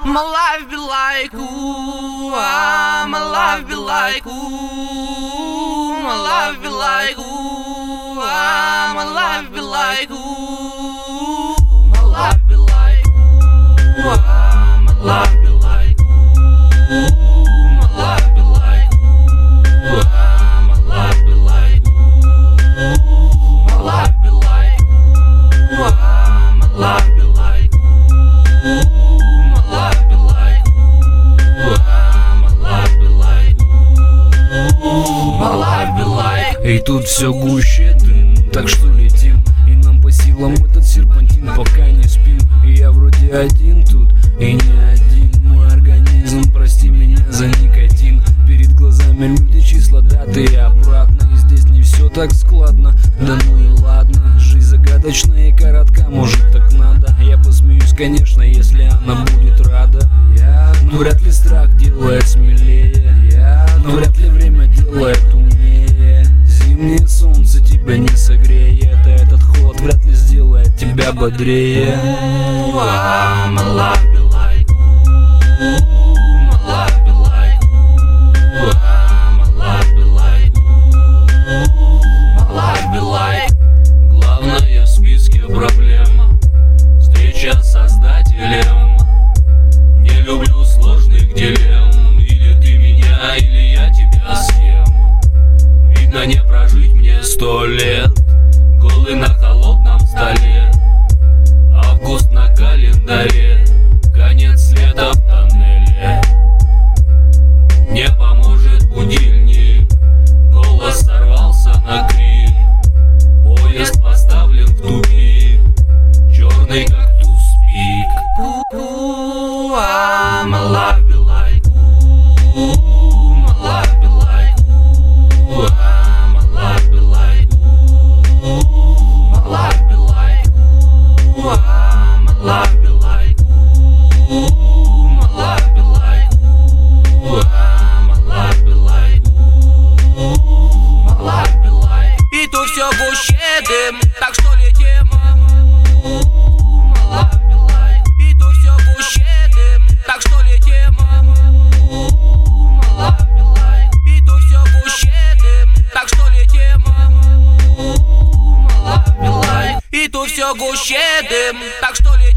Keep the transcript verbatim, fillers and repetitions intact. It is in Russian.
My life be like ooh, ah, my life be like ooh, my life be like ooh, ah, my life be like ooh, my life be like ooh, ah, my life be like ooh, my life be like ooh, ah, my life be like ooh, my life be like ooh, ah, my life be like ooh. И тут все гуще дым, так что летим, и нам по силам этот серпантин, пока не спим. И я вроде один тут, и не один. Мой организм, прости меня за никотин. Перед глазами люди, числа, даты и обратно. И здесь не все так складно, да ну и ладно. Жизнь загадочная и коротка, может так надо. Я посмеюсь, конечно, если она будет рада. Но вряд ли страх делает смелее, но вряд ли время делает умнее. Зимнее солнце тебя не согреет, а этот холод вряд ли сделает тебя бодрее. Главное в списке проблема — встреча с Создателем. Не люблю сложных дилемм. Или ты меня, или я тебя съем. Видно, не прожить мне сто лет, голый на холодном столе. Август на календаре, конец света в тоннеле. Не поможет будильник, голос сорвался на крик. Поезд поставлен в тупик, черный кактус пик. My life be like ooh, my life be like ooh, ah, my life be like ooh, my life be like ooh, ah, my life be like ooh, my life be like ooh, ah, my life be like ooh, my life be like. И то все гуще дым, так что летим. Так что летим, и тут все гуще дым. Так что летим, и тут все гуще дым. Так что летим.